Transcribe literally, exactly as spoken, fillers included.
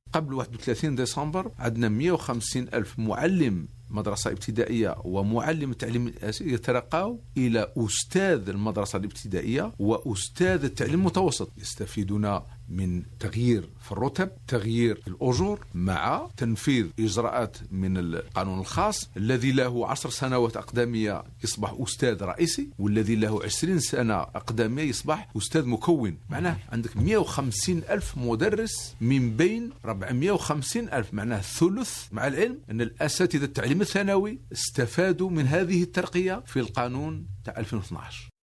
قبل واحد وثلاثين ديسمبر عندنا مئة وخمسين ألف معلم مدرسة ابتدائية ومعلم التعليم الأساسي يترقوا إلى أستاذ المدرسة الابتدائية وأستاذ التعليم المتوسط، يستفيدون من تغيير في الرتب، تغيير في الأجور، مع تنفيذ إجراءات من القانون الخاص. الذي له عشر سنوات أقدمية يصبح أستاذ رئيسي، والذي له عشرين سنة أقدمية يصبح أستاذ مكون. معناه عندك مئة وخمسين ألف مدرس من بين أربعمئة وخمسين ألف، معناه ثلث، مع العلم أن الأساتذة التعليم الثانوي استفادوا من هذه الترقية في القانون تاع ألفين واثناش.